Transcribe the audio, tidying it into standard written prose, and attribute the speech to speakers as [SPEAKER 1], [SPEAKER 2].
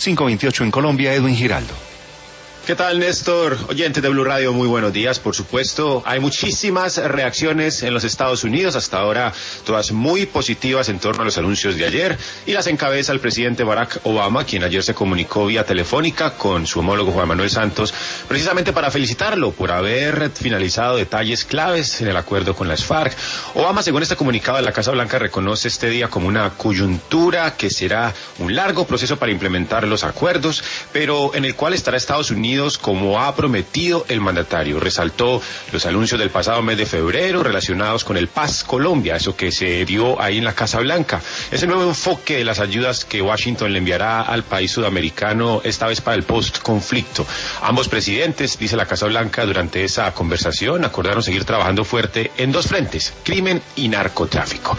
[SPEAKER 1] 528 en Colombia, Edwin Giraldo.
[SPEAKER 2] ¿Qué tal, Néstor? Oyentes de Blue Radio, muy buenos días. Por supuesto, hay muchísimas reacciones en los Estados Unidos, hasta ahora todas muy positivas en torno a los anuncios de ayer, y las encabeza el presidente Barack Obama, quien ayer se comunicó vía telefónica con su homólogo Juan Manuel Santos, precisamente para felicitarlo por haber finalizado detalles claves en el acuerdo con las FARC. Obama, según este comunicado de la Casa Blanca, reconoce este día como una coyuntura que será un largo proceso para implementar los acuerdos, pero en el cual estará Estados Unidos como ha prometido el mandatario. Resaltó los anuncios del pasado mes de febrero relacionados con el Paz Colombia, eso que se dio ahí en la Casa Blanca. Ese nuevo enfoque de las ayudas que Washington le enviará al país sudamericano, esta vez para el post-conflicto. Ambos presidentes, dice la Casa Blanca, durante esa conversación acordaron seguir trabajando fuerte en dos frentes: crimen y narcotráfico.